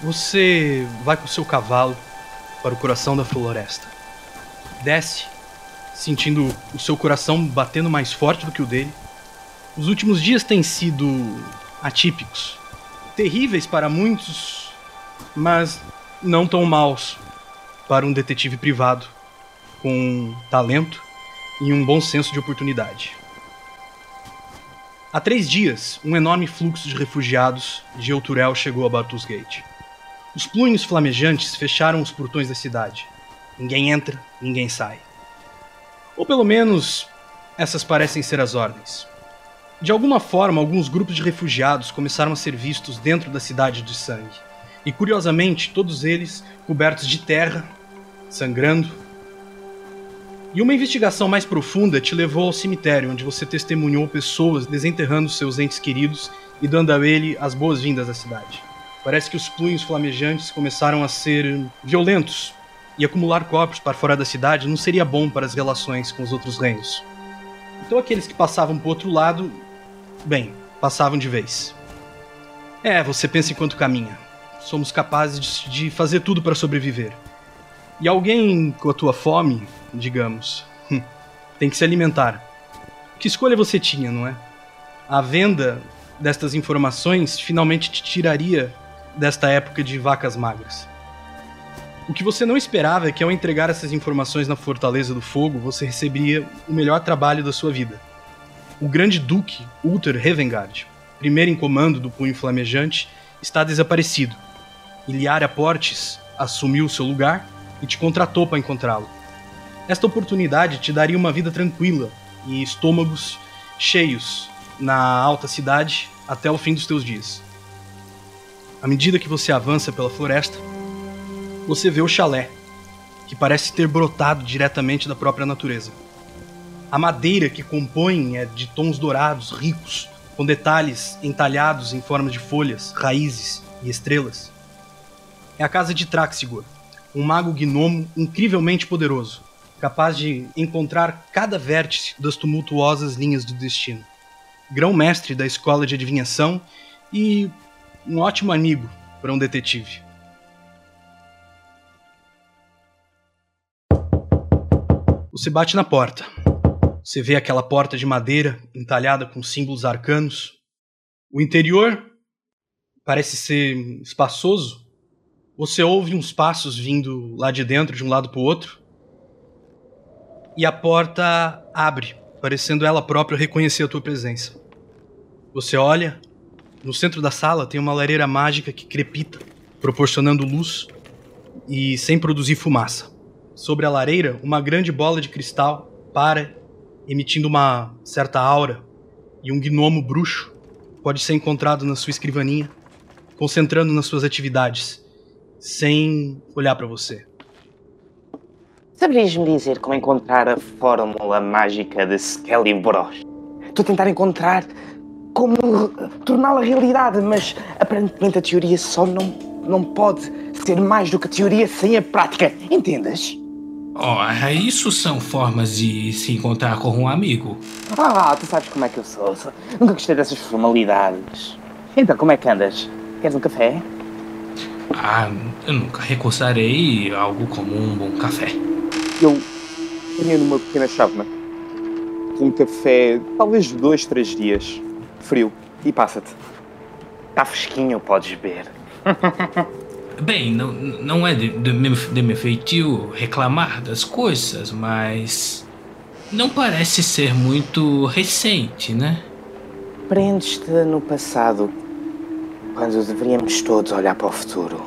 Você vai com seu cavalo para o coração da floresta. Desce, sentindo o seu coração batendo mais forte do que o dele. Os últimos dias têm sido atípicos, terríveis para muitos, mas não tão maus para um detetive privado com talento e um bom senso de oportunidade. Há 3 dias, um enorme fluxo de refugiados de Elturel chegou a Baldur's Gate. Os punhos flamejantes fecharam os portões da cidade. Ninguém entra, ninguém sai. Ou pelo menos, essas parecem ser as ordens. De alguma forma, alguns grupos de refugiados começaram a ser vistos dentro da cidade de sangue. E curiosamente, todos eles cobertos de terra, sangrando. E uma investigação mais profunda te levou ao cemitério, onde você testemunhou pessoas desenterrando seus entes queridos e dando a ele as boas-vindas à cidade. Parece que os punhos flamejantes começaram a ser violentos, e acumular corpos para fora da cidade não seria bom para as relações com os outros reinos. Então aqueles que passavam para o outro lado, bem, passavam de vez. Você pensa enquanto caminha. Somos capazes de fazer tudo para sobreviver. E alguém com a tua fome, digamos, tem que se alimentar. Que escolha você tinha, não é? A venda destas informações finalmente te tiraria desta época de vacas magras. O que você não esperava é que ao entregar essas informações na Fortaleza do Fogo, você receberia o melhor trabalho da sua vida. O Grande Duque Ulter Revengard, primeiro em comando do Punho Flamejante, está desaparecido. Iliária Portes assumiu seu lugar e te contratou para encontrá-lo. Esta oportunidade te daria uma vida tranquila e estômagos cheios na alta cidade até o fim dos teus dias. À medida que você avança pela floresta, você vê o chalé, que parece ter brotado diretamente da própria natureza. A madeira que compõe é de tons dourados, ricos, com detalhes entalhados em forma de folhas, raízes e estrelas. É a casa de Traxigor, um mago gnomo incrivelmente poderoso, capaz de encontrar cada vértice das tumultuosas linhas do destino. Grão-mestre da escola de adivinhação e um ótimo amigo para um detetive. Você bate na porta. Você vê aquela porta de madeira entalhada com símbolos arcanos. O interior parece ser espaçoso. Você ouve uns passos vindo lá de dentro, de um lado para o outro. E a porta abre, parecendo ela própria reconhecer a tua presença. Você olha. No centro da sala tem uma lareira mágica que crepita, proporcionando luz e sem produzir fumaça. Sobre a lareira, uma grande bola de cristal para, emitindo uma certa aura, e um gnomo bruxo pode ser encontrado na sua escrivaninha, concentrando nas suas atividades, sem olhar para você. Saberias-me dizer como encontrar a fórmula mágica de Skellimbros? Estou a tentar encontrar como torná-la realidade, mas aparentemente a teoria só não pode ser mais do que a teoria sem a prática. Entendes? Isso são formas de se encontrar com um amigo. Tu sabes como é que eu sou. Nunca gostei dessas formalidades. Então, como é que andas? Queres um café? Eu nunca recusarei algo como um bom café. Eu tenho numa pequena chávena um café, talvez 2, 3 dias, frio, e passa-te. Está fresquinho, podes beber. Bem, não é de meu feitio reclamar das coisas, mas não parece ser muito recente, né? Prendes-te no passado, quando deveríamos todos olhar para o futuro.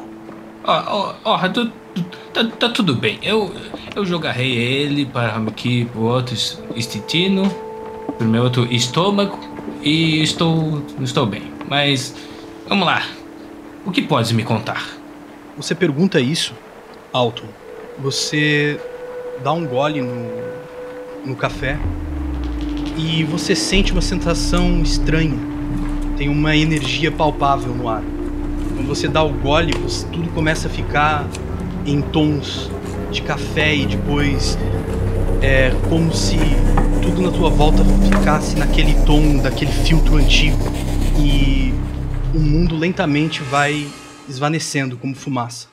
Tá tudo bem. Eu jogarei ele para aqui pro outro intestino, pro meu outro estômago, e estou bem. Mas, vamos lá. O que podes me contar? Você pergunta isso, Alton. Você dá um gole no café e você sente uma sensação estranha. Tem uma energia palpável no ar. Quando você dá o gole, tudo começa a ficar em tons de café e depois é como se tudo na tua volta ficasse naquele tom daquele filtro antigo e o mundo lentamente vai esvanecendo como fumaça.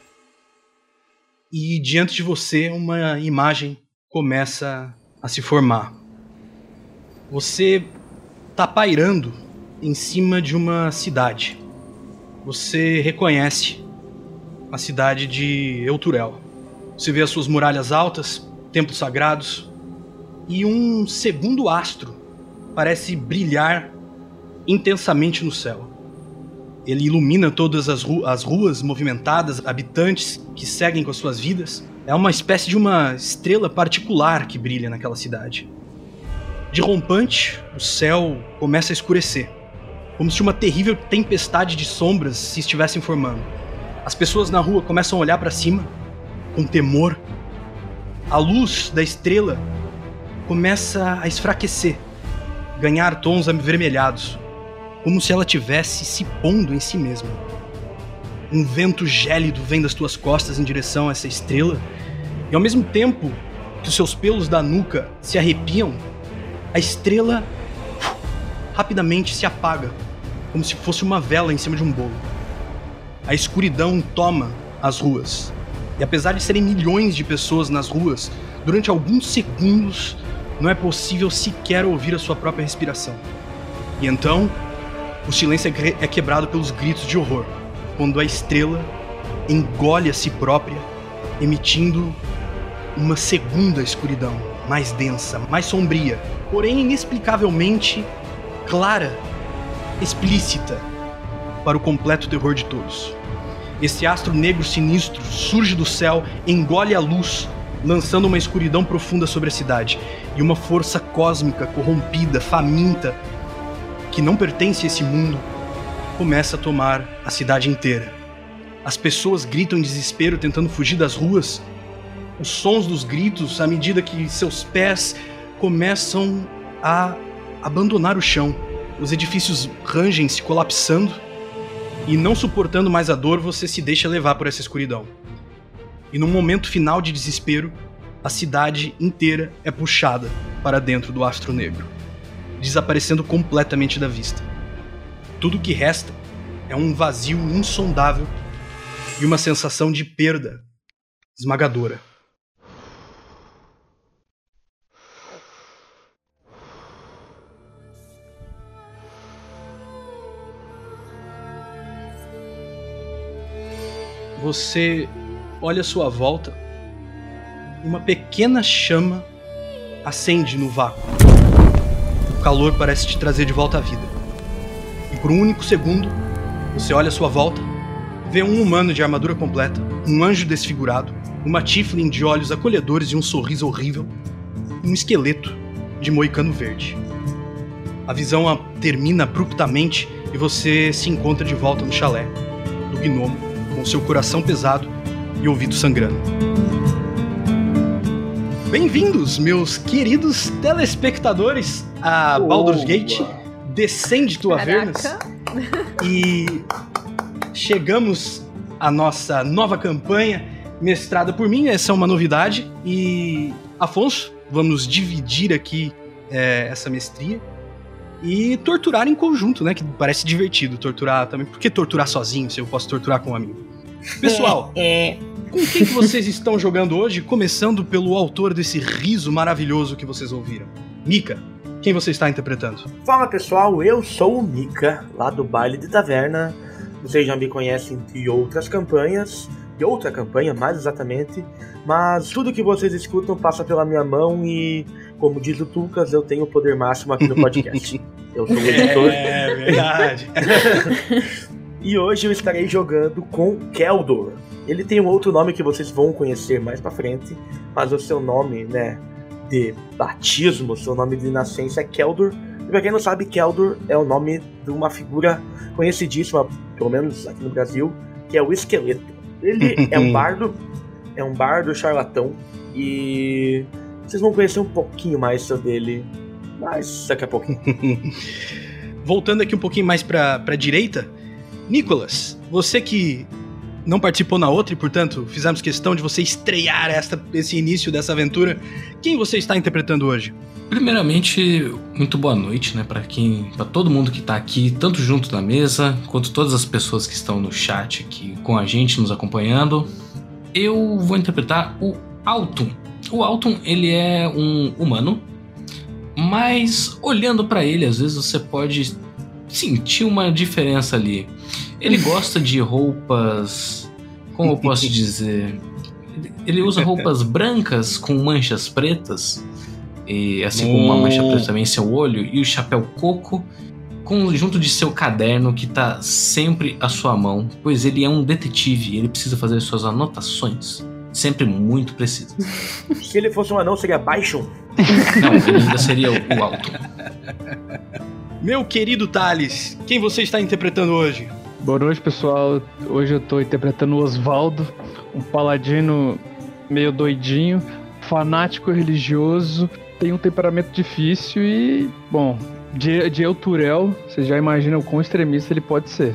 E diante de você uma imagem começa a se formar. Você está pairando em cima de uma cidade. Você reconhece a cidade de Elturel. Você vê as suas muralhas altas, templos sagrados, e um segundo astro parece brilhar intensamente no céu. Ele ilumina todas as ruas movimentadas, habitantes que seguem com as suas vidas. É uma espécie de uma estrela particular que brilha naquela cidade. De rompante, o céu começa a escurecer, como se uma terrível tempestade de sombras se estivesse formando. As pessoas na rua começam a olhar para cima com temor. A luz da estrela começa a esfraquecer, ganhar tons avermelhados, como se ela tivesse se pondo em si mesma. Um vento gélido vem das tuas costas em direção a essa estrela, e ao mesmo tempo que os seus pelos da nuca se arrepiam, a estrela rapidamente se apaga, como se fosse uma vela em cima de um bolo. A escuridão toma as ruas, e apesar de serem milhões de pessoas nas ruas, durante alguns segundos não é possível sequer ouvir a sua própria respiração. E então, o silêncio é quebrado pelos gritos de horror, quando a estrela engole a si própria, emitindo uma segunda escuridão, mais densa, mais sombria, porém inexplicavelmente clara, explícita, para o completo terror de todos. Esse astro negro sinistro surge do céu, engole a luz, lançando uma escuridão profunda sobre a cidade, e uma força cósmica, corrompida, faminta, que não pertence a esse mundo, começa a tomar a cidade inteira. As pessoas gritam em desespero, tentando fugir das ruas. Os sons dos gritos, à medida que seus pés começam a abandonar o chão. Os edifícios rangem, se colapsando, e não suportando mais a dor, você se deixa levar por essa escuridão. E num momento final de desespero, a cidade inteira é puxada para dentro do astro negro, desaparecendo completamente da vista. Tudo que resta é um vazio insondável e uma sensação de perda esmagadora. Você olha à sua volta, uma pequena chama acende no vácuo. O calor parece te trazer de volta à vida. E por um único segundo, você olha à sua volta, vê um humano de armadura completa, um anjo desfigurado, uma tiefling de olhos acolhedores e um sorriso horrível, e um esqueleto de moicano verde. A visão termina abruptamente e você se encontra de volta no chalé do gnomo, com seu coração pesado e ouvido sangrando. Bem-vindos, meus queridos telespectadores, a Baldur's Gate Descende to Avernus. E chegamos à nossa nova campanha, mestrada por mim. Essa é uma novidade. E, Afonso, vamos dividir aqui essa mestria e torturar em conjunto, né? Que parece divertido torturar também. Por que torturar sozinho se eu posso torturar com um amigo? Pessoal, com quem que vocês estão jogando hoje? Começando pelo autor desse riso maravilhoso que vocês ouviram. Mika, quem você está interpretando? Fala pessoal, eu sou o Mika, lá do Baile de Taverna. Vocês já me conhecem de outras campanhas, de outra campanha mais exatamente, mas tudo que vocês escutam passa pela minha mão e, como diz o Tucas, eu tenho o poder máximo aqui no podcast. Eu sou o editor. É verdade. E hoje eu estarei jogando com Keldor. Ele tem um outro nome que vocês vão conhecer mais pra frente, mas o seu nome, né, de batismo, seu nome de nascença é Keldor. E pra quem não sabe, Keldor é o nome de uma figura conhecidíssima, pelo menos aqui no Brasil, que é o Esqueleto. Ele é um bardo charlatão, e vocês vão conhecer um pouquinho mais sobre ele, mas daqui a pouquinho. Voltando aqui um pouquinho mais pra direita, Nicolas, você que não participou na outra e, portanto, fizemos questão de você estrear esse início dessa aventura. Quem você está interpretando hoje? Primeiramente, muito boa noite, né, para todo mundo que tá aqui, tanto junto na mesa, quanto todas as pessoas que estão no chat aqui com a gente, nos acompanhando. Eu vou interpretar o Alton. O Alton, ele é um humano, mas olhando para ele, às vezes você pode sentir uma diferença ali. Ele gosta de roupas, como eu posso dizer? Ele usa roupas brancas com manchas pretas, e assim como uma mancha preta também em seu olho, e o chapéu coco, junto de seu caderno que tá sempre à sua mão, pois ele é um detetive e ele precisa fazer suas anotações, sempre muito precisas. Se ele fosse um anão, seria baixo? Não, ele ainda seria o alto. Meu querido Thales, quem você está interpretando hoje? Boa noite, pessoal. Hoje eu tô interpretando o Osvaldo, um paladino meio doidinho, fanático religioso, tem um temperamento difícil e, bom, de Elturel, você já imagina o quão extremista ele pode ser.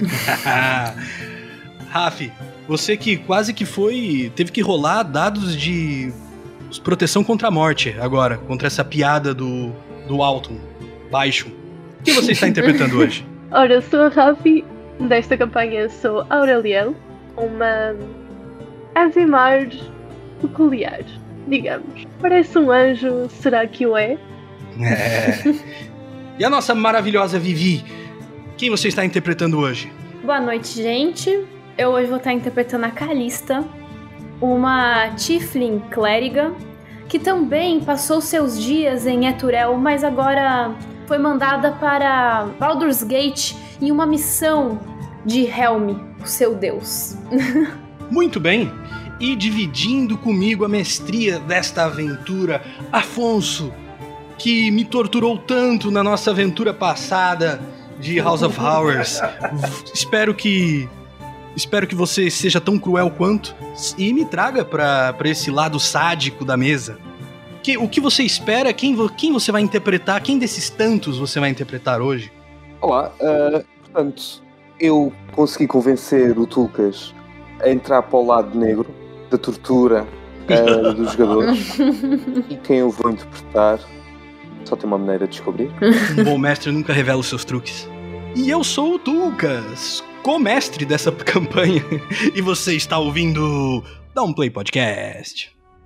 Raf, você que quase que teve que rolar dados de proteção contra a morte agora, contra essa piada do Alton, baixo. Quem você está interpretando hoje? Ora, eu sou a Rafi, desta campanha sou Aureliel, uma Azimar peculiar, digamos. Parece um anjo, será que o é? E a nossa maravilhosa Vivi, quem você está interpretando hoje? Boa noite, gente. Eu hoje vou estar interpretando a Calista, uma Tiefling clériga, que também passou seus dias em Eturel, mas agora foi mandada para Baldur's Gate em uma missão de Helm, o seu deus. Muito bem. E dividindo comigo a mestria desta aventura, Afonso, que me torturou tanto na nossa aventura passada de House of Horrors. Espero que você seja tão cruel quanto e me traga pra esse lado sádico da mesa. O que você espera? Quem você vai interpretar? Quem desses tantos você vai interpretar hoje? Olá, portanto, eu consegui convencer o Tulkas a entrar para o lado negro da tortura dos jogadores. E quem eu vou interpretar só tem uma maneira de descobrir. Um bom mestre nunca revela os seus truques. E eu sou o Tulkas, co-mestre dessa campanha. E você está ouvindo Downplay Podcast.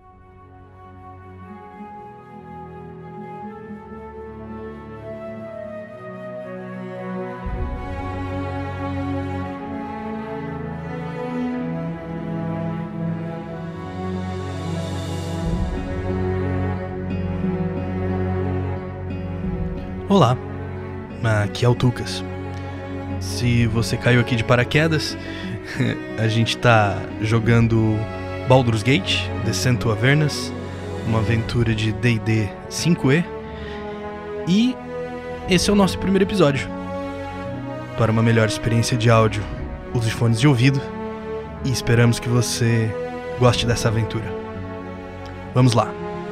Olá, aqui é o Tulkas. Se você caiu aqui de paraquedas, a gente tá jogando Baldur's Gate, Descent to Avernus, uma aventura de D&D 5e, e esse é o nosso primeiro episódio. Para uma melhor experiência de áudio, use fones de ouvido e esperamos que você goste dessa aventura. Vamos lá.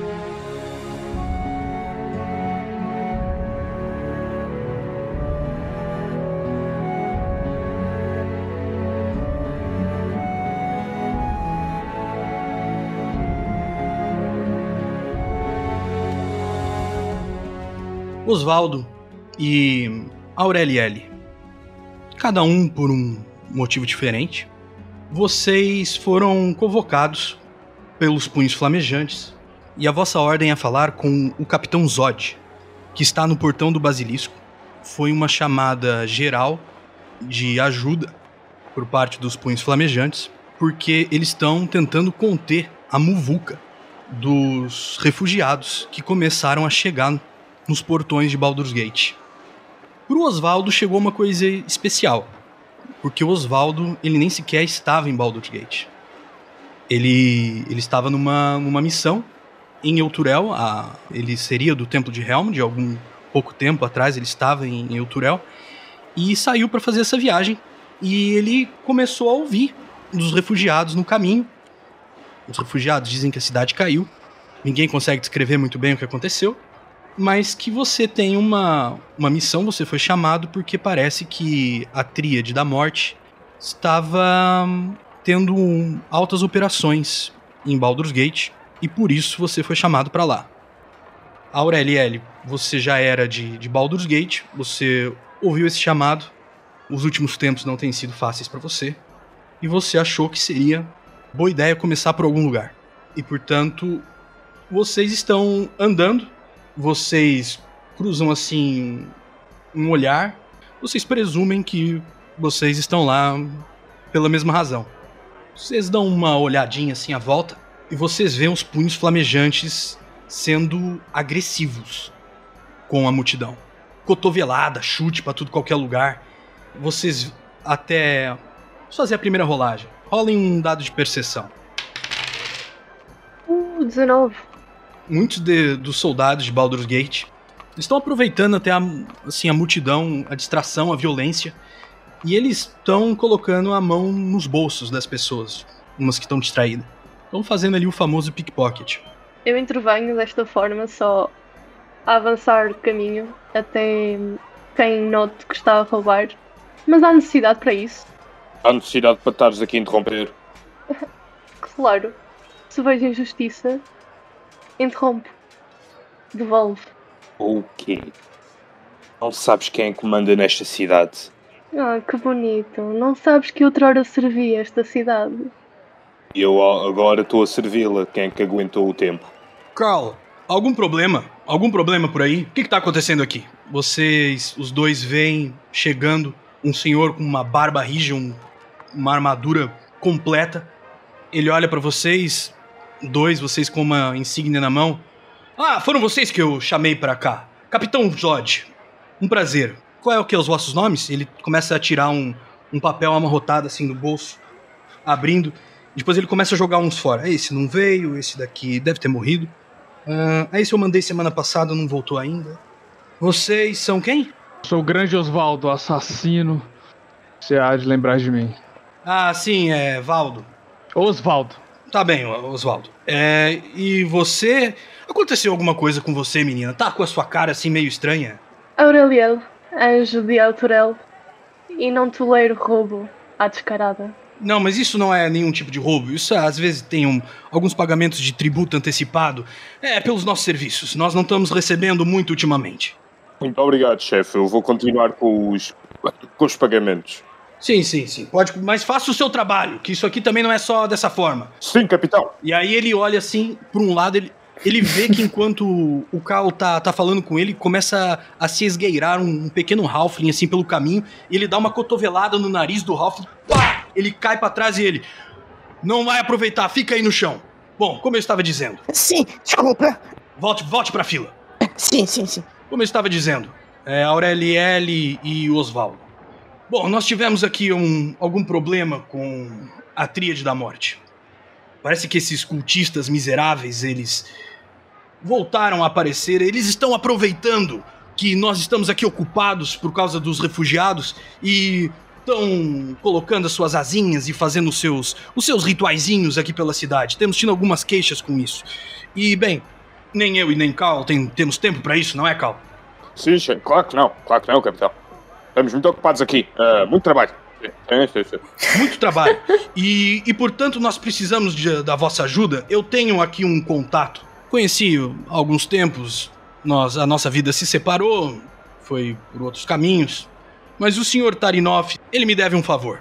Osvaldo e Aureliele, cada um por um motivo diferente, vocês foram convocados pelos Punhos Flamejantes e a vossa ordem é falar com o Capitão Zod, que está no portão do Basilisco. Foi uma chamada geral de ajuda por parte dos Punhos Flamejantes, porque eles estão tentando conter a muvuca dos refugiados que começaram a chegar nos portões de Baldur's Gate. Pro Osvaldo chegou uma coisa especial, porque o Osvaldo, ele nem sequer estava em Baldur's Gate. Ele estava numa missão em Elturel, ele seria do Templo de Helm, de algum pouco tempo atrás ele estava em Elturel, e saiu para fazer essa viagem, e ele começou a ouvir dos refugiados no caminho. Os refugiados dizem que a cidade caiu, ninguém consegue descrever muito bem o que aconteceu, mas que você tem uma missão, você foi chamado porque parece que a Tríade da Morte estava tendo altas operações em Baldur's Gate e por isso você foi chamado para lá. Aurelielle, você já era de Baldur's Gate, você ouviu esse chamado, os últimos tempos não têm sido fáceis para você e você achou que seria boa ideia começar por algum lugar. E portanto, vocês estão andando, vocês cruzam assim um olhar, vocês presumem que vocês estão lá pela mesma razão. Vocês dão uma olhadinha assim à volta e vocês veem os punhos flamejantes sendo agressivos com a multidão. Cotovelada, chute pra tudo qualquer lugar. Vocês até... Vamos fazer a primeira rolagem. Rolem um dado de percepção. 19. Muitos dos soldados de Baldur's Gate estão aproveitando até a multidão, a distração, a violência, e eles estão colocando a mão nos bolsos das pessoas, umas que estão distraídas. Estão fazendo ali o famoso pickpocket. Eu intervenho desta forma, só a avançar o caminho até quem note que está a roubar. Mas há necessidade para isso? Há necessidade para estares aqui a interromper? Claro. Se vejo injustiça, interrompe. Devolve. O quê? Não sabes quem é que manda nesta cidade? Ah, que bonito. Não sabes que outrora servi esta cidade? E eu agora estou a servi-la. Quem é que aguentou o tempo? Carl, algum problema? Algum problema por aí? O que está acontecendo aqui? Vocês, os dois, veem chegando um senhor com uma barba rija, uma armadura completa. Ele olha para vocês, vocês com uma insígnia na mão. Ah, foram vocês que eu chamei para cá. Capitão Jod, um prazer. Qual é o que? Os vossos nomes? Ele começa a tirar um papel amarrotado assim do bolso, abrindo. Depois ele começa a jogar uns fora. Esse não veio, esse daqui deve ter morrido. Esse eu mandei semana passada, não voltou ainda. Vocês são quem? Sou o grande Osvaldo, assassino. Você há de lembrar de mim. Ah, sim, é Valdo. Osvaldo. Tá bem, Osvaldo. E você... Aconteceu alguma coisa com você, menina? Tá com a sua cara assim meio estranha? Aureliel, anjo de Autorel. E não tolero roubo à descarada. Não, mas isso não é nenhum tipo de roubo. Isso às vezes tem alguns pagamentos de tributo antecipado. Pelos nossos serviços. Nós não estamos recebendo muito ultimamente. Muito obrigado, chefe. Eu vou continuar com os pagamentos. Sim. Pode, mas faça o seu trabalho, que isso aqui também não é só dessa forma. Sim, capitão. E aí ele olha assim, por um lado, ele vê que enquanto o Carl tá falando com ele, começa a se esgueirar um pequeno halfling assim pelo caminho, e ele dá uma cotovelada no nariz do halfling, pá! Ele cai pra trás e ele... Não vai aproveitar, fica aí no chão. Bom, como eu estava dizendo... Sim, desculpa. Volte pra fila. Sim. Como eu estava dizendo, Aurelielle e Osvaldo. Bom, nós tivemos aqui algum problema com a Tríade da Morte. Parece que esses cultistas miseráveis, eles voltaram a aparecer. Eles estão aproveitando que nós estamos aqui ocupados por causa dos refugiados e estão colocando as suas asinhas e fazendo os seus rituaizinhos aqui pela cidade. Temos tido algumas queixas com isso. E, bem, nem eu e nem Carl temos tempo para isso, não é, Carl? Sim, claro que não, capitão. Estamos muito ocupados aqui. Muito trabalho. Sim. Muito trabalho. E portanto, nós precisamos da vossa ajuda. Eu tenho aqui um contato. Conheci há alguns tempos. A nossa vida se separou. Foi por outros caminhos. Mas o senhor Tarinov, ele me deve um favor.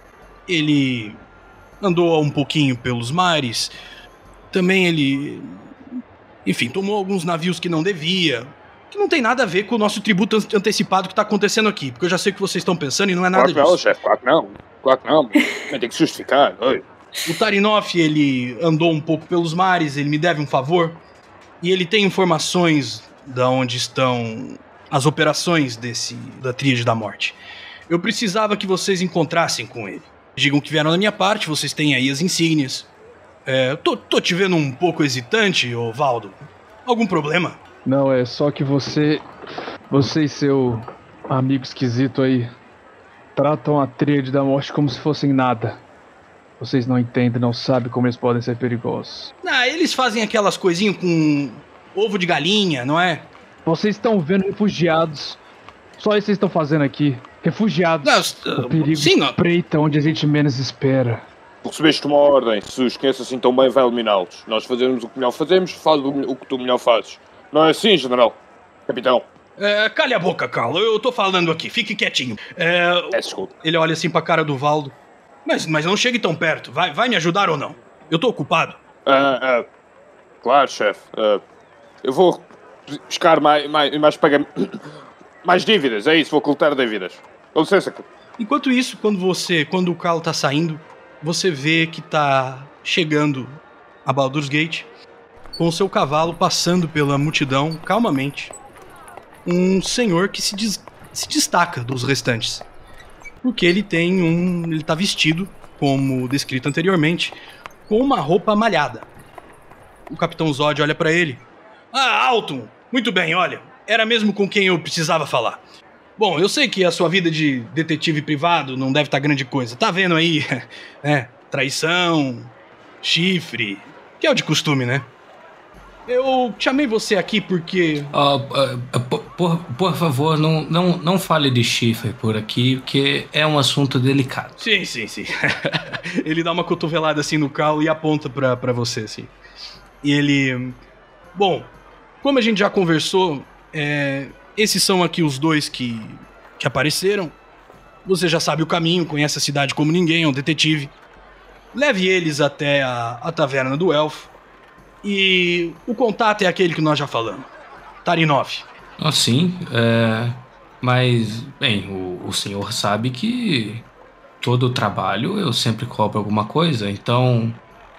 Ele andou um pouquinho pelos mares. Também ele... Enfim, tomou alguns navios que não devia. Que não tem nada a ver com o nosso tributo antecipado que tá acontecendo aqui. Porque eu já sei o que vocês estão pensando e não é nada disso. Claro que não, chefe. Claro que não. Tem que se justificar. Oi. O Tarinov, ele andou um pouco pelos mares, ele me deve um favor. E ele tem informações de onde estão as operações da Tríade da Morte. Eu precisava que vocês encontrassem com ele. Digam que vieram da minha parte, vocês têm aí as insígnias. Tô te vendo um pouco hesitante, Valdo. Algum problema? Não, é só que você e seu amigo esquisito aí tratam a Tríade da Morte como se fossem nada. Vocês não entendem, não sabem como eles podem ser perigosos. Eles fazem aquelas coisinhas com ovo de galinha, não é? Vocês estão vendo refugiados. Só isso vocês estão fazendo aqui. Refugiados. O perigo espreita onde a gente menos espera. Recebeste uma ordem. Se os conheces assim tão bem, vai eliminá-los. Nós fazemos o que melhor fazemos, faz o que tu melhor fazes. Não é assim, general? Capitão. Calha a boca, Carl. Eu tô falando aqui. Fique quietinho. Desculpa. Ele olha assim pra cara do Valdo. Mas não chegue tão perto. Vai me ajudar ou não? Eu tô ocupado. Claro, chefe. Eu vou buscar mais pagamento. Mais dívidas, é isso. Vou coletar dívidas. Com licença. Enquanto isso, quando o Carl tá saindo, você vê que tá chegando a Baldur's Gate com o seu cavalo passando pela multidão calmamente. Um senhor que se destaca dos restantes. Porque ele tá vestido, como descrito anteriormente, com uma roupa malhada. O Capitão Zod olha pra ele. Alton! Muito bem, olha. Era mesmo com quem eu precisava falar. Bom, eu sei que a sua vida de detetive privado não deve estar grande coisa. Tá vendo aí, traição, chifre, que é o de costume, né? Eu chamei você aqui porque... Por favor, não fale de chifre por aqui, porque é um assunto delicado. Sim. Ele dá uma cotovelada assim no Carl e aponta pra você, assim. E ele... Bom, como a gente já conversou, esses são aqui os dois que apareceram. Você já sabe o caminho, conhece a cidade como ninguém, é um detetive. Leve eles até a taverna do elfo. E o contato é aquele que nós já falamos. Tarinov. Sim. Mas, bem, o senhor sabe que todo o trabalho eu sempre cobro alguma coisa, então...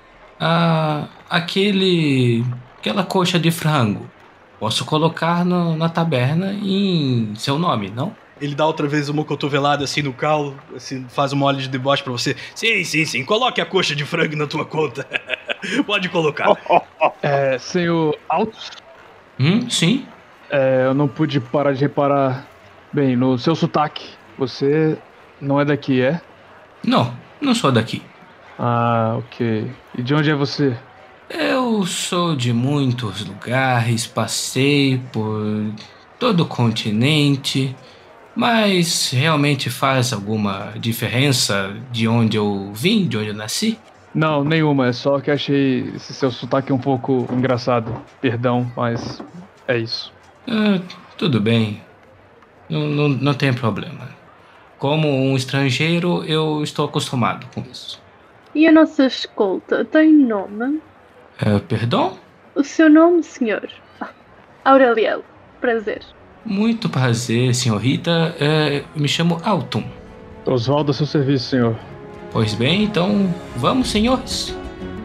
Aquela coxa de frango, posso colocar na taberna em seu nome, não? Ele dá outra vez uma cotovelada assim no calo, assim, faz uma olha de deboche pra você. Sim, coloque a coxa de frango na tua conta. Pode colocar. Senhor Altos? Sim. Eu não pude parar de reparar bem no seu sotaque. Você não é daqui, é? Não sou daqui. Ok. E de onde é você? Eu sou de muitos lugares, passei por todo o continente, mas realmente faz alguma diferença de onde eu vim, de onde eu nasci? Não, nenhuma, é só que achei esse seu sotaque um pouco engraçado. Perdão, mas é isso. Tudo bem, não tem problema. Como um estrangeiro, eu estou acostumado com isso. E a nossa escolta tem nome? Perdão? O seu nome, senhor? Aureliel. Prazer. Muito prazer, senhorita. Me chamo Alton. Oswaldo, a seu serviço, senhor. Pois bem, então vamos, senhores.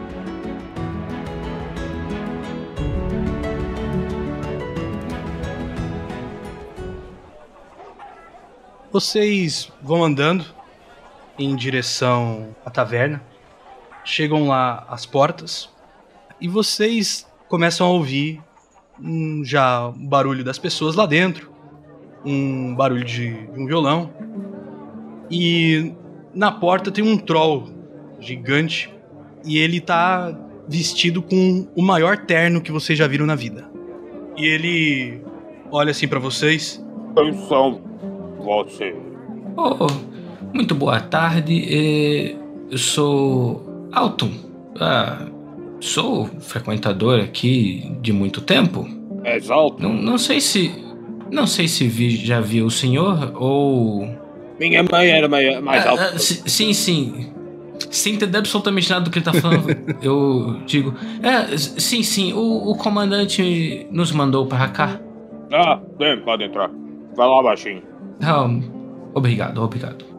Vocês vão andando em direção à taverna. Chegam lá às portas. E vocês começam a ouvir já o barulho das pessoas lá dentro, um barulho de um violão. E na porta tem um troll gigante e ele tá vestido com o maior terno que vocês já viram na vida. E ele olha assim pra vocês. Quem são vocês? Muito boa tarde. Eu sou Alton. Sou frequentador aqui de muito tempo. És Alton? Não sei se já viu o senhor ou... Minha mãe era mais alta. Sim. Sem entender absolutamente nada do que ele tá falando, eu digo... Sim, o comandante nos mandou para cá. Bem, pode entrar. Vai lá, baixinho. Obrigado.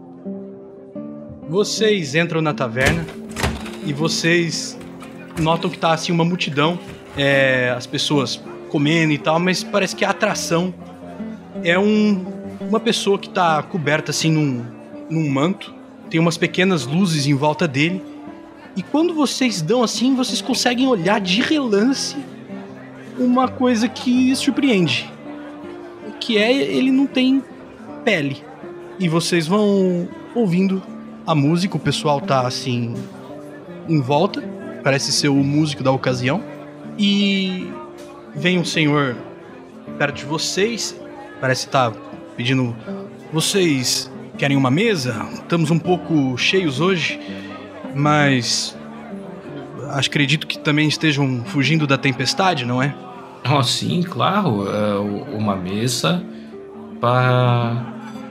Vocês entram na taverna e vocês notam que tá assim uma multidão, as pessoas comendo e tal, mas parece que a atração é uma pessoa que tá coberta assim num manto, tem umas pequenas luzes em volta dele, e quando vocês dão assim, vocês conseguem olhar de relance uma coisa que surpreende, que ele não tem pele, e vocês vão ouvindo a música, o pessoal tá assim em volta, parece ser o músico da ocasião, e vem um senhor perto de vocês, parece estar pedindo Vocês querem uma mesa? Estamos um pouco cheios hoje, mas acredito que também estejam fugindo da tempestade, não é? Oh, sim, claro. Uma mesa para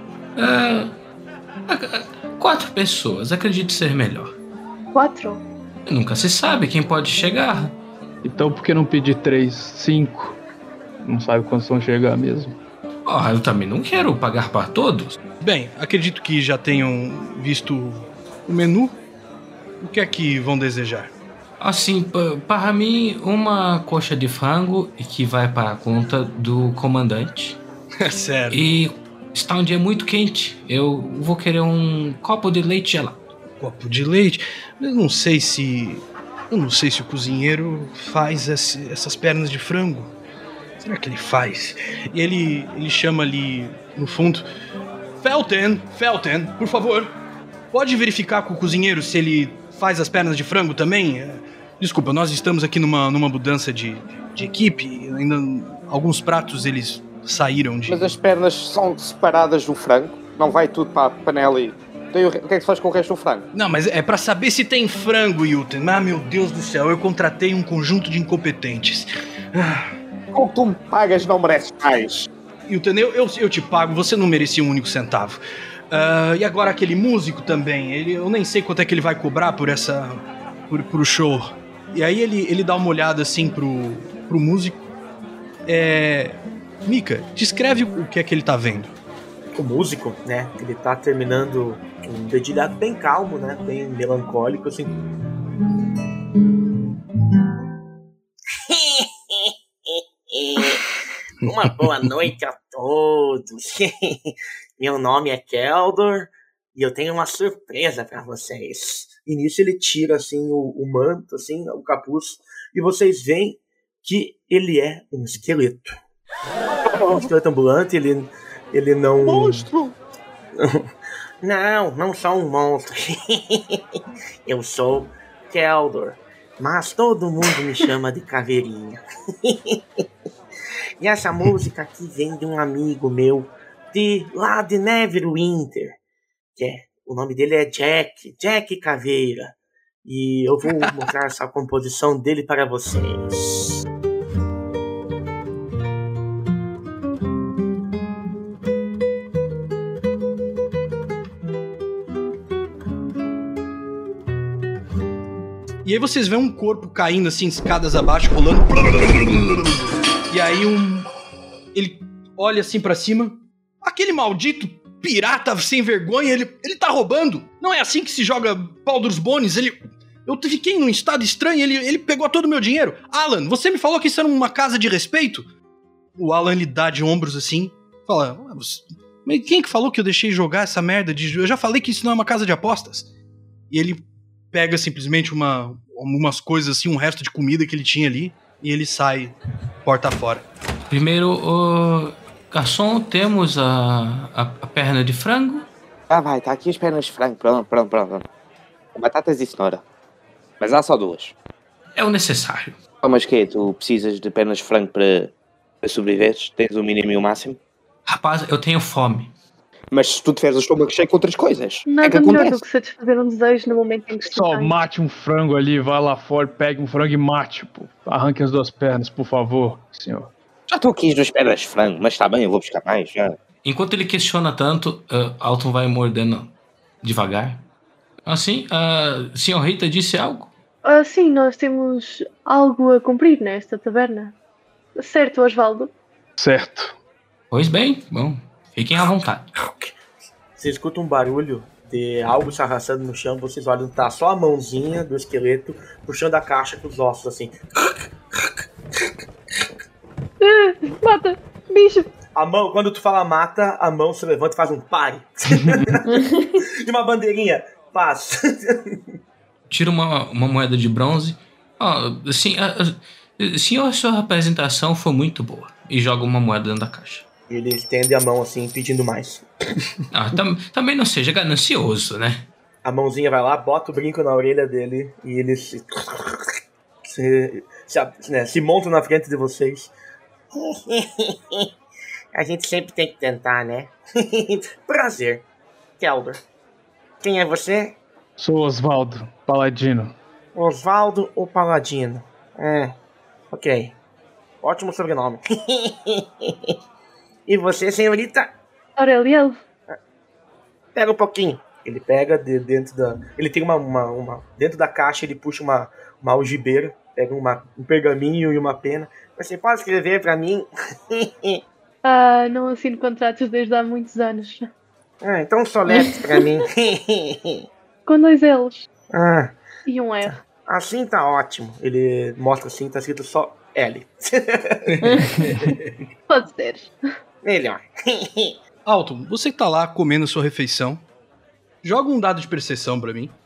4 pessoas. Acredito ser melhor. 4? Nunca se sabe quem pode chegar. Então por que não pedir 3, 5? Não sabe quantos vão chegar mesmo. Oh, eu também não quero pagar para todos. Bem, acredito que já tenham visto o menu. O que é que vão desejar? Assim, para mim, uma coxa de frango que vai para a conta do comandante. É sério. E está um dia muito quente. Eu vou querer um copo de leite gelado. Copo de leite? Eu não sei se o cozinheiro faz essas pernas de frango. Será que ele faz? E ele chama ali no fundo. Felton, por favor. Pode verificar com o cozinheiro se ele faz as pernas de frango também? Desculpa, nós estamos aqui numa mudança de equipe. Ainda alguns pratos eles saíram de... Mas as pernas são separadas do frango? Não vai tudo para a panela e... O que é que se faz com o resto do frango? Não, mas é pra saber se tem frango, Hilton. Ah, meu Deus do céu, eu contratei um conjunto de incompetentes. Como tu me pagas, não mereces mais. Hilton, eu te pago, você não merecia um único centavo. E agora aquele músico também, eu nem sei quanto é que ele vai cobrar pro show. E aí ele dá uma olhada assim pro músico. Mika, descreve o que é que ele tá vendo. O músico, né, ele tá terminando um dedilhado bem calmo, né, bem melancólico, assim. Uma boa noite a todos. Meu nome é Keldor e eu tenho uma surpresa pra vocês. E nisso ele tira, assim, o manto, assim, o capuz, e vocês veem que ele é um esqueleto. Um esqueleto ambulante, ele não... Monstro! Não sou um monstro. Eu sou Keldor, mas todo mundo me chama de Caveirinha. E essa música aqui vem de um amigo meu, lá de Neverwinter, o nome dele é Jack Caveira. E eu vou mostrar essa composição dele para vocês. E aí vocês veem um corpo caindo assim, escadas abaixo, rolando. E aí ele olha assim pra cima. Aquele maldito pirata sem vergonha, ele tá roubando. Não é assim que se joga Baldur's Bones. Eu fiquei num estado estranho, ele pegou todo o meu dinheiro. Alan, você me falou que isso era uma casa de respeito? O Alan lhe dá de ombros assim, fala... Mas quem que falou que eu deixei jogar essa merda de... Eu já falei que isso não é uma casa de apostas. E ele pega simplesmente umas coisas assim, um resto de comida que ele tinha ali, e ele sai porta fora. Primeiro, garçom, temos a perna de frango. Vai, tá aqui as pernas de frango, pronto. Batatas e cenoura. Mas há só 2. É o necessário. Mas que tu precisas de pernas de frango para sobreviveres? Tens o mínimo e o máximo? Rapaz, eu tenho fome. Mas se tu tiveres o estômago cheio com outras coisas, Nada melhor do que satisfazer um desejo no momento em que Só está. mate um frango ali, vá lá fora, pegue um frango e mate, pô. Arranque as 2 pernas, por favor, senhor. já estou aqui as 2 pernas de frango, mas está bem, eu vou buscar mais já. Enquanto ele questiona tanto, Alton vai mordendo devagar. Assim, a senhorita disse algo? Sim, nós temos algo a cumprir nesta taberna. Certo, Osvaldo? Certo. Pois bem, bom, fiquem à vontade. Você escuta um barulho de algo se arrastando no chão, vocês olham, tá só a mãozinha do esqueleto puxando a caixa com os ossos, assim. Mata! Bicho! A mão, quando tu fala mata, a mão se levanta e faz um pare. E uma bandeirinha, paz. Tira uma moeda de bronze. Senhor, sua apresentação foi muito boa. E joga uma moeda dentro da caixa. Ele estende a mão assim, pedindo mais. Também não seja ganancioso, né? A mãozinha vai lá, bota o brinco na orelha dele e ele se monta na frente de vocês. A gente sempre tem que tentar, né? Prazer, Keldor. Quem é você? Sou Osvaldo, paladino. Osvaldo ou Paladino? Ok. Ótimo sobrenome. E você, senhorita? Aureliel, Pega um pouquinho. Ele pega dentro da... Ele tem uma... Dentro da caixa ele puxa uma algibeira. Pega um pergaminho e uma pena. Você pode escrever pra mim? não assino contratos desde há muitos anos. Então soletre pra mim. Com 2 L's Ah, e um R. assim tá ótimo. Ele mostra assim, tá escrito só L. Pode ser. Melhor. Alton, você que tá lá comendo sua refeição, joga um dado de percepção pra mim.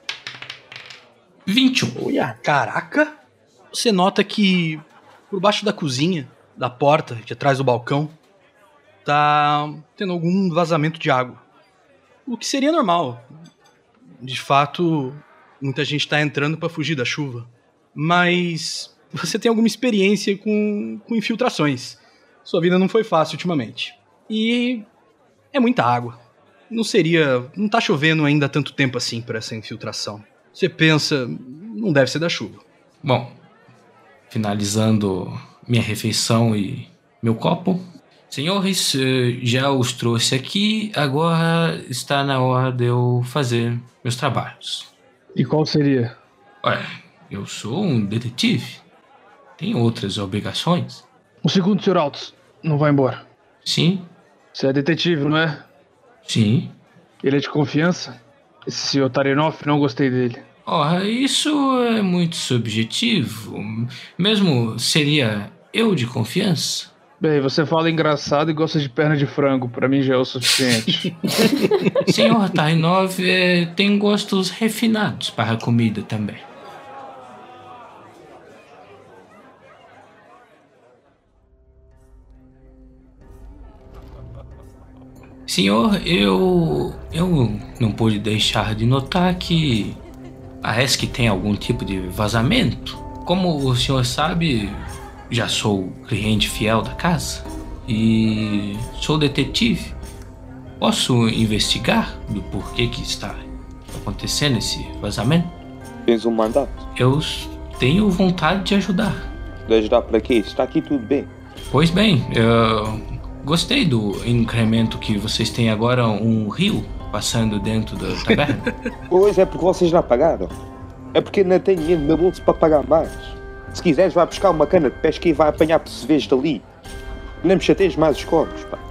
21. Uia. Caraca! Você nota que por baixo da cozinha, da porta, de atrás do balcão, tá tendo algum vazamento de água. O que seria normal. De fato, muita gente tá entrando pra fugir da chuva. Mas você tem alguma experiência com infiltrações. Sua vida não foi fácil ultimamente. E é muita água. Não tá chovendo ainda há tanto tempo assim para essa infiltração. Você pensa, não deve ser da chuva. Bom, finalizando minha refeição e meu copo. Senhores, já os trouxe aqui, agora está na hora de eu fazer meus trabalhos. E qual seria? Olha, eu sou um detetive. Tenho outras obrigações. Um segundo, Sr. Altos. Não vai embora. Sim, Você é detetive, não é? sim. Ele é de confiança? Esse Sr. Tarinoff, não gostei dele. Ora, isso é muito subjetivo. Mesmo seria eu de confiança? Bem, você fala engraçado e gosta de perna de frango. Pra mim já é o suficiente. Senhor Tainov tem gostos refinados para a comida também. Senhor, eu não pude deixar de notar que parece que tem algum tipo de vazamento. Como o senhor sabe, já sou cliente fiel da casa e sou detetive. Posso investigar do porquê que está acontecendo esse vazamento? Tens um mandato. Eu tenho vontade de ajudar. De ajudar para quê? Está aqui tudo bem. Pois bem, eu gostei do incremento que vocês têm agora, um rio passando dentro da taberna. Pois é porque vocês não pagaram. É porque não tenho dinheiro no meu bolso para pagar mais. Se quiseres vai buscar uma cana de pesca e vai apanhar percevejos dali. Não me chateias mais os corpos, pá.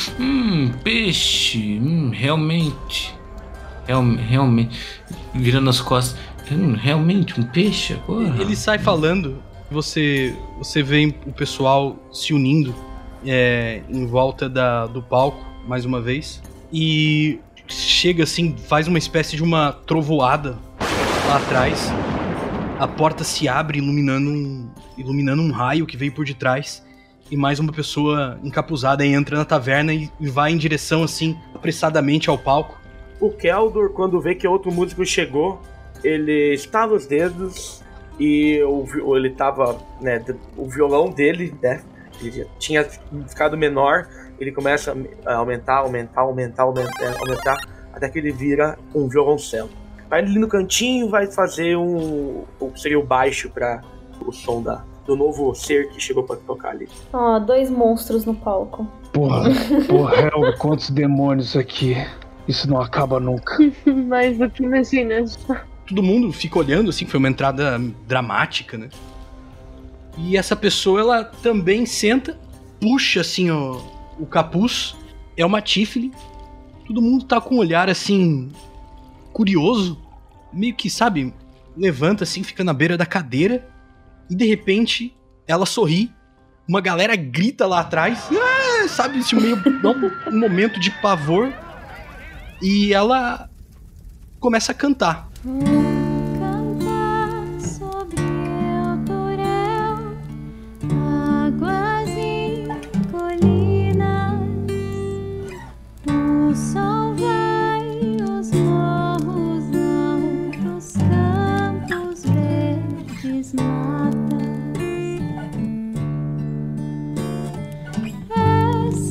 Peixe. Realmente. Realmente. Virando as costas. Realmente, um peixe agora? Ele sai falando, você vê o pessoal se unindo em volta do palco, mais uma vez. E chega assim, faz uma espécie de uma trovoada lá atrás. A porta se abre, iluminando um raio que veio por detrás. E mais uma pessoa encapuzada entra na taverna e vai em direção, assim, apressadamente ao palco. O Keldor, quando vê que outro músico chegou, ele estala os dedos e ele tava, né, o violão dele, né, ele já tinha ficado menor, ele começa a aumentar, até que ele vira um violoncelo. Vai ali no cantinho, vai fazer o que seria o baixo para o som do novo ser que chegou para tocar ali. 2 monstros no palco. Porra, Helga, quantos demônios aqui. Isso não acaba nunca. Mais do que imaginas. Todo mundo fica olhando, assim, foi uma entrada dramática, né? E essa pessoa, ela também senta, puxa, assim, o capuz. É uma Tiflin. Todo mundo tá com um olhar, assim, curioso. Meio que, sabe, levanta, assim, fica na beira da cadeira. E, de repente, ela sorri. Uma galera grita lá atrás. Sabe, esse meio, um momento de pavor. E ela começa a cantar. Cantar sobre Elturel, águas e colinas, o sol vai os morros altos, campos verdes, matas.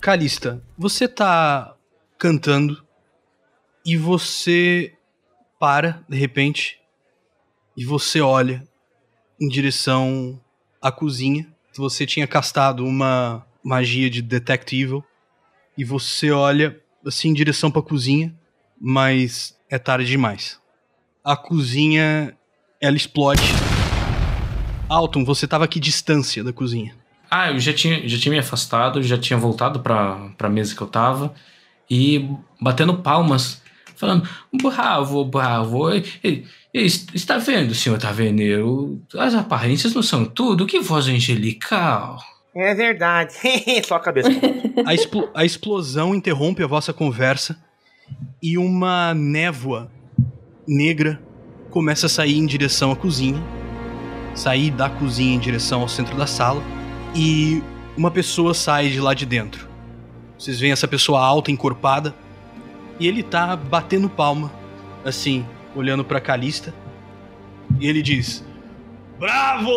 Calista, você tá cantando e você para, de repente, e você olha em direção à cozinha. Você tinha castado uma magia de Detect Evil e você olha assim em direção pra cozinha, mas é tarde demais. A cozinha, ela explode. Alton, você tava a que distância da cozinha? Eu já tinha me afastado, já tinha voltado pra mesa que eu tava e batendo palmas, falando, bravo, bravo. Está vendo, senhor taverneiro? As aparências não são tudo. Que voz angelical. É verdade. Só a cabeça. A explosão interrompe a vossa conversa e uma névoa negra começa a sair em direção à cozinha. Sair da cozinha em direção ao centro da sala. E uma pessoa sai de lá de dentro. Vocês veem essa pessoa alta, encorpada. E ele tá batendo palma, assim, olhando pra Calista. E ele diz: bravo!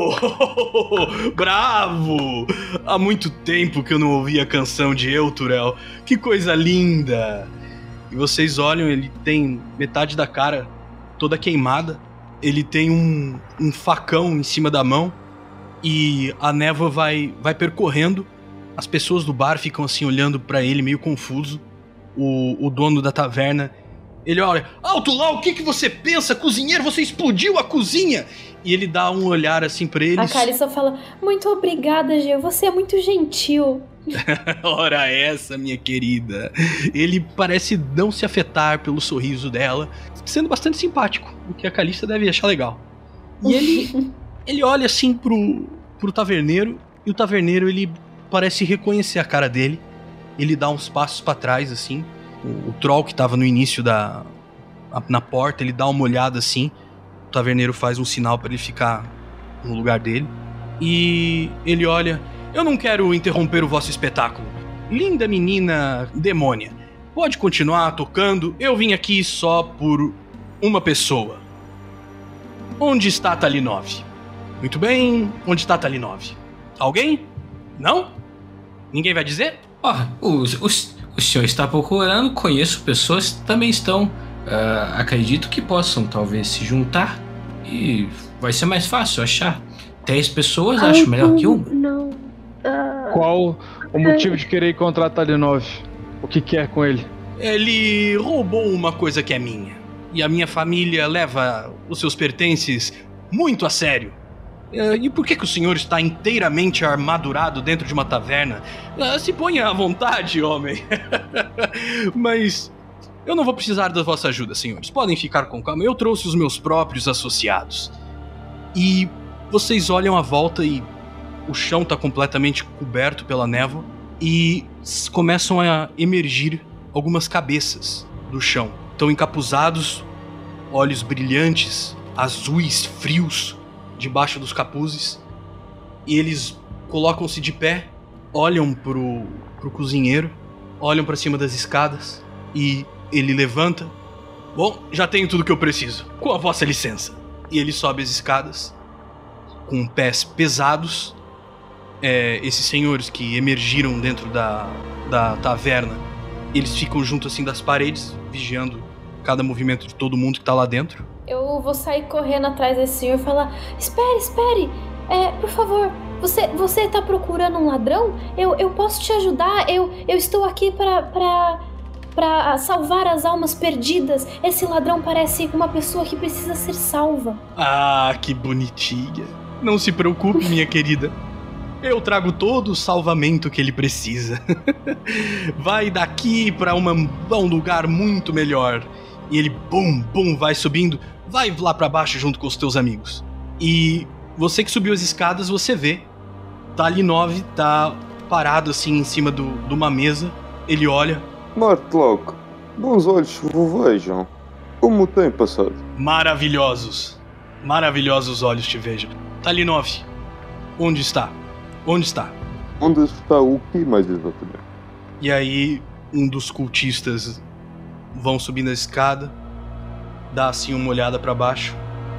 Bravo! Há muito tempo que eu não ouvi a canção de Elturel. Que coisa linda! E vocês olham, ele tem metade da cara toda queimada. Ele tem um facão em cima da mão. E a névoa vai percorrendo. As pessoas do bar ficam assim olhando pra ele meio confuso. O dono da taverna, ele olha: alto lá, o que você pensa, cozinheiro? Você explodiu a cozinha! E ele dá um olhar assim pra eles. A Calista fala: muito obrigada, Gê, você é muito gentil. Ora essa, minha querida. Ele parece não se afetar pelo sorriso dela, sendo bastante simpático, o que a Calista deve achar legal. E ele olha assim pro taverneiro, e o taverneiro, ele parece reconhecer a cara dele. Ele dá uns passos pra trás, assim. O troll que tava no início na porta, ele dá uma olhada assim. O taverneiro faz um sinal pra ele ficar no lugar dele. E ele olha: eu não quero interromper o vosso espetáculo. Linda menina demônia, pode continuar tocando. Eu vim aqui só por uma pessoa. Onde está Talinov? Muito bem, onde está Talinov? Alguém? Não? Ninguém vai dizer? O senhor está procurando, conheço pessoas que também estão. Acredito que possam talvez se juntar e vai ser mais fácil achar. 10 pessoas, acho melhor que uma. Não. Qual o motivo de querer encontrar Talinov? O que quer com ele? Ele roubou uma coisa que é minha. E a minha família leva os seus pertences muito a sério. E por que o senhor está inteiramente armadurado dentro de uma taverna? Se ponha à vontade, homem. Mas eu não vou precisar da vossa ajuda, senhores. Podem ficar com calma. Eu trouxe os meus próprios associados. E vocês olham à volta e o chão está completamente coberto pela névoa. E começam a emergir algumas cabeças do chão. Estão encapuzados, olhos brilhantes, azuis, frios, debaixo dos capuzes, e eles colocam-se de pé, olham pro cozinheiro, olham pra cima das escadas, e ele levanta. Bom, já tenho tudo que eu preciso, com a vossa licença. E ele sobe as escadas, com pés pesados. Esses senhores que emergiram dentro da taverna, eles ficam junto assim das paredes, vigiando cada movimento de todo mundo que tá lá dentro. Eu vou sair correndo atrás desse senhor e falar: espere, por favor, você tá procurando um ladrão? Eu posso te ajudar, eu estou aqui pra salvar as almas perdidas. Esse ladrão parece uma pessoa que precisa ser salva. Ah, que bonitinha. Não se preocupe, minha querida. Eu trago todo o salvamento que ele precisa. Vai daqui pra um lugar muito melhor. E ele, vai subindo. Vai lá pra baixo junto com os teus amigos. E você que subiu as escadas, você vê Talinov tá parado assim em cima de uma mesa. Ele olha. Mortlock, bons olhos vos vejam. Como tem passado? Maravilhosos. Maravilhosos olhos te vejam. Talinov, onde está? Onde está? Onde está o que mais exatamente? E aí, um dos cultistas vão subindo a escada, dá assim uma olhada pra baixo.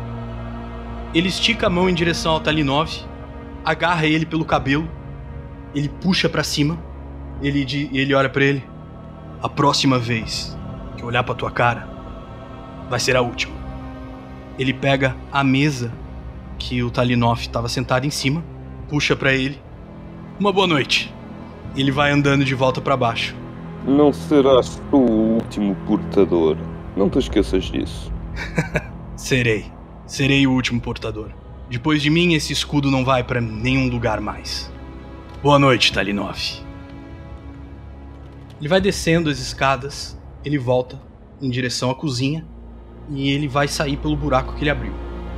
Ele estica a mão em direção ao Talinov, agarra ele pelo cabelo, ele puxa pra cima Ele olha pra ele. A próxima vez que eu olhar pra tua cara, vai ser a última. Ele pega a mesa que o Talinov estava sentado em cima, puxa pra ele. Uma boa noite. Ele vai andando de volta pra baixo. Não serás tu o último portador. Não te esqueças disso. Serei o último portador. Depois de mim, esse escudo não vai pra nenhum lugar mais. Boa noite, Talinov. Ele vai descendo as escadas, ele volta em direção à cozinha e ele vai sair pelo buraco que ele abriu.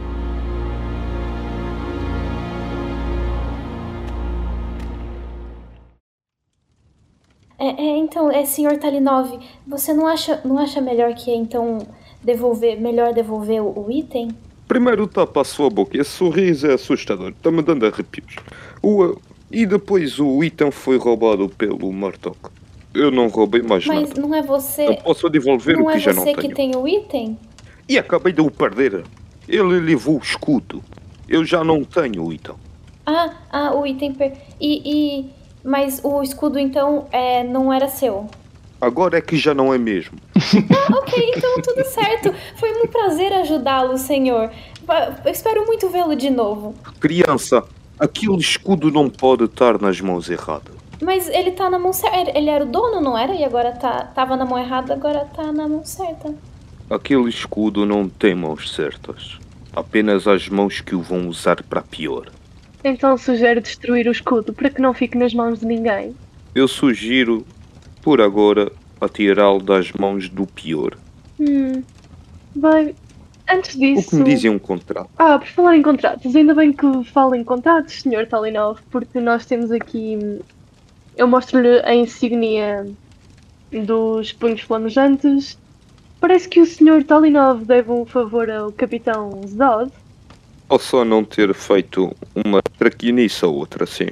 Então, senhor Talinov, você não acha melhor que então melhor devolver o item? Primeiro tapa a sua boca. Esse sorriso é assustador. Está-me dando arrepios. E depois o item foi roubado pelo Murdoch. Eu não roubei mais nada. Mas não é você... Eu posso devolver o que já não tenho. Não é você que tem o item? E acabei de o perder. Ele levou o escudo. Eu já não tenho o item. O item... Mas o escudo, então, não era seu? Agora é que já não é mesmo. Ok, então tudo certo. Foi um prazer ajudá-lo, senhor. Eu espero muito vê-lo de novo. Criança, aquele escudo não pode estar nas mãos erradas. Mas ele tá na mão certa. Ele era o dono, não era? E agora tava na mão errada, agora tá na mão certa. Aquele escudo não tem mãos certas. Apenas as mãos que o vão usar para pior. Então sugiro destruir o escudo para que não fique nas mãos de ninguém. Eu sugiro, por agora, atirá-lo das mãos do pior. Bem, antes disso... O que me dizem um contrato? Por falar em contratos, ainda bem que fala em contratos, Sr. Talinov, porque nós temos aqui... Eu mostro-lhe a insígnia dos punhos flamejantes. Parece que o Sr. Talinov deve um favor ao Capitão Zod. Ou só não ter feito uma traquinice ou outra, assim.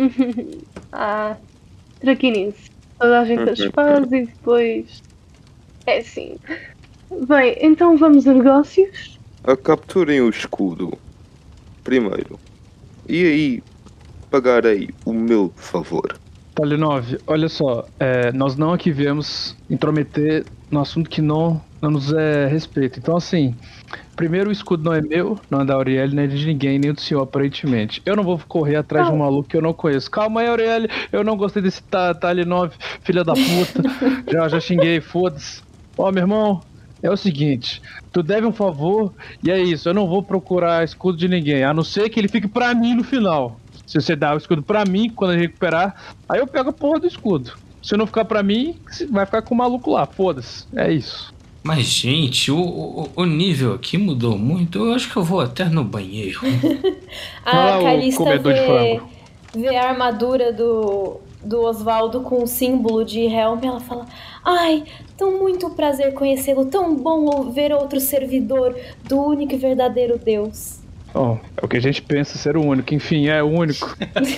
Traquinice. Toda a gente as faz e depois... É assim. Bem, então vamos a negócios? Capturem o escudo primeiro. E aí pagarei o meu favor. Talinov, olha só, nós não aqui viemos intrometer no assunto que não nos é respeito. Então, assim, primeiro o escudo não é meu, não é da Aurielle, nem de ninguém, nem do senhor, aparentemente. Eu não vou correr atrás de um maluco que eu não conheço. Calma aí, Aurielle, eu não gostei desse Talinov, filha da puta. já xinguei, foda-se. Ó, meu irmão, é o seguinte, tu deve um favor e é isso, eu não vou procurar escudo de ninguém, a não ser que ele fique pra mim no final. Se você dá o escudo pra mim, quando eu recuperar, aí eu pego a porra do escudo. Se não ficar pra mim, vai ficar com o maluco lá, foda-se. É isso. Mas, gente, o nível aqui mudou muito. Eu acho que eu vou até no banheiro. A Calista vê a armadura do Osvaldo com o símbolo de Helm. Ela fala: ai, tão muito prazer conhecê-lo. Tão bom ver outro servidor do único e verdadeiro Deus. Bom, é o que a gente pensa ser o único. Enfim, é o único.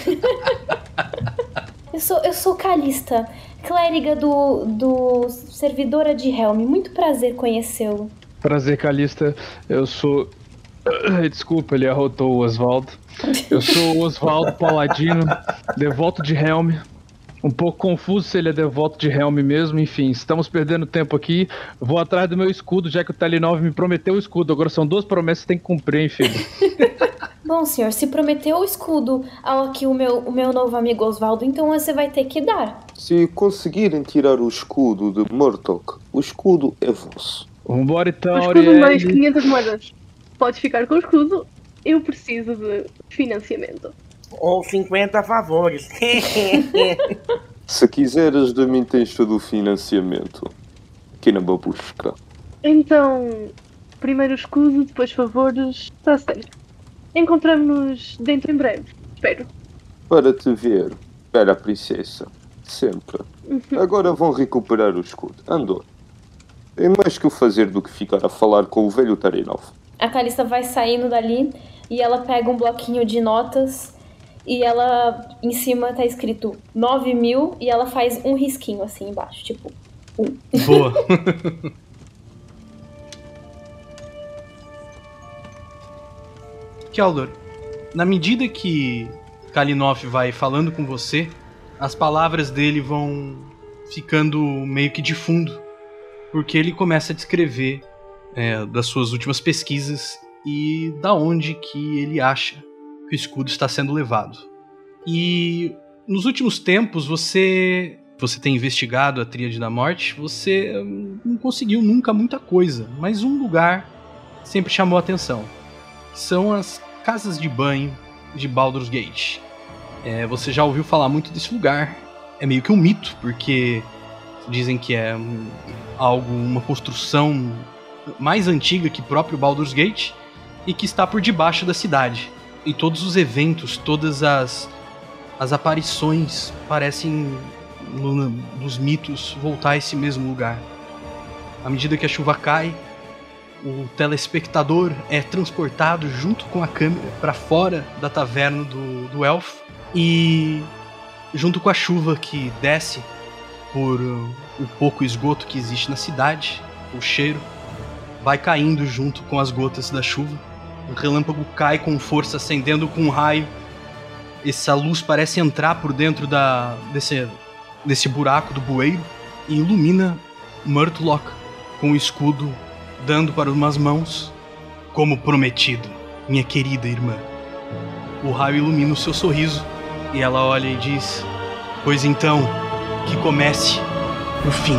Eu sou Calista, clériga do servidora de Helm. Muito prazer conhecê-lo. Prazer, Calista. Eu sou... Desculpa, ele arrotou o Osvaldo. Eu sou o Osvaldo Paladino, devoto de Helm. Um pouco confuso se ele é devoto de Helm mesmo. Enfim, estamos perdendo tempo aqui. Vou atrás do meu escudo, já que o Talinov me prometeu o escudo. Agora são 2 promessas que tem que cumprir, hein, filho? Bom, senhor, se prometeu o escudo ao aqui o meu novo amigo Osvaldo, então você vai ter que dar. Se conseguirem tirar o escudo de Murdoch, o escudo é vosso. Vambora então, O escudo Aurielle. mais 500 moedas. Pode ficar com o escudo. Eu preciso de financiamento. Ou 50 favores. Se quiseres de mim tens todo o financiamento. Aqui na babusca. Então, primeiro o escudo, depois favores. Está certo. Encontramos-nos dentro em breve. Espero. Para te ver, para a princesa. Sempre. Agora vão recuperar o escudo. Andor. É mais que o fazer do que ficar a falar com o velho Talinov. A Calista vai saindo dali e ela pega um bloquinho de notas e ela, em cima tá escrito 9.000 e ela faz um risquinho assim embaixo, tipo 1. Boa. Keldor, na medida que Talinov vai falando com você, as palavras dele vão ficando meio que de fundo, porque ele começa a descrever das suas últimas pesquisas e da onde que ele acha que o escudo está sendo levado. E nos últimos tempos você tem investigado a Tríade da Morte, você não conseguiu nunca muita coisa, mas um lugar sempre chamou a atenção. São as casas de banho de Baldur's Gate. Você já ouviu falar muito desse lugar. É meio que um mito, porque dizem que é uma construção mais antiga que próprio Baldur's Gate e que está por debaixo da cidade. E todos os eventos, todas as aparições parecem nos mitos voltar a esse mesmo lugar. À medida que a chuva cai, o telespectador é transportado junto com a câmera para fora da taverna do elfo, e junto com a chuva que desce por o pouco esgoto que existe na cidade, o cheiro vai caindo junto com as gotas da chuva. O relâmpago cai com força, acendendo com um raio. Essa luz parece entrar por dentro desse buraco do bueiro e ilumina Murtlock com o escudo dando para umas mãos, como prometido, minha querida irmã. O raio ilumina o seu sorriso e ela olha e diz: pois então, que comece o fim.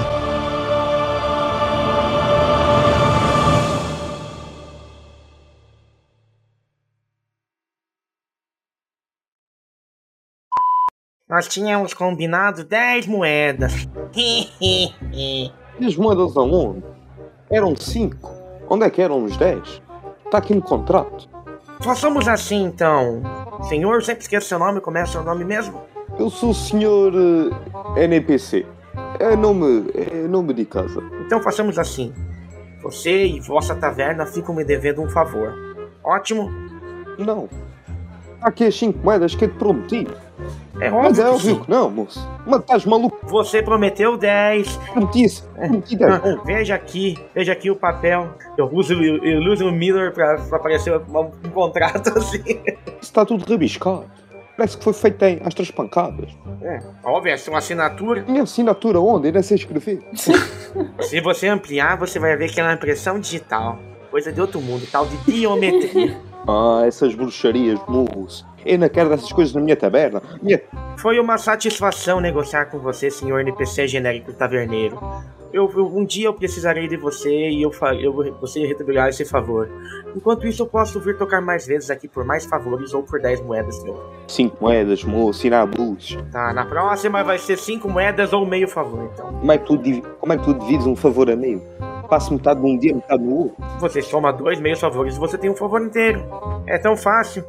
Nós tínhamos combinado 10 moedas. 10 moedas aonde? Eram 5. Onde é que eram os 10? Tá aqui no contrato. Façamos assim, então. Senhor, eu sempre esqueço seu nome. Como é seu nome mesmo? Eu sou o senhor NPC. É nome de casa. Então façamos assim. Você e vossa taverna ficam me devendo um favor. Ótimo? Não. Aqui as 5 moedas que eu te prometi. É Mas é óbvio que óbvio sim. que não, moço. Mas estás maluco? Você prometeu 10. Prometi 10. Veja aqui o papel. Eu uso o Miller pra aparecer um contrato assim. Está tudo rabiscado. Parece que foi feito às 3 pancadas. Óbvio, é uma assinatura. Minha assinatura onde? Eu não sei escrever. Se você ampliar, você vai ver que é uma impressão digital. Coisa de outro mundo, tal de biometria. Essas bruxarias, moço. Eu não quero dessas coisas na minha taberna. Foi uma satisfação negociar com você, senhor NPC genérico taverneiro. Um dia eu precisarei de você e você retribuirá esse favor. Enquanto isso, eu posso vir tocar mais vezes aqui por mais favores ou por 10 moedas, senhor. 5 moedas, moço, e na abuses. Tá, na próxima vai ser 5 moedas ou meio favor, então. Como é que tu divides um favor a meio? Passo metade de um dia, metade do outro. Você soma 2 meios favores e você tem um favor inteiro. É tão fácil.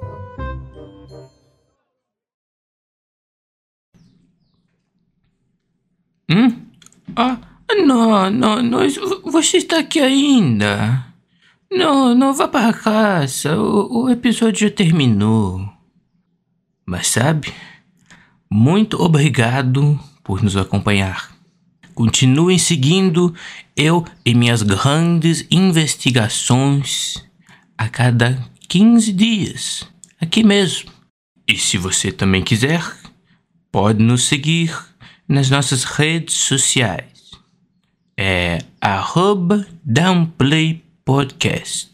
Não, você está aqui ainda. Não vá para casa, o episódio já terminou. Mas sabe, muito obrigado por nos acompanhar. Continuem seguindo eu e minhas grandes investigações a cada 15 dias, aqui mesmo. E se você também quiser, pode nos seguir nas nossas redes sociais. É @downplaypodcast.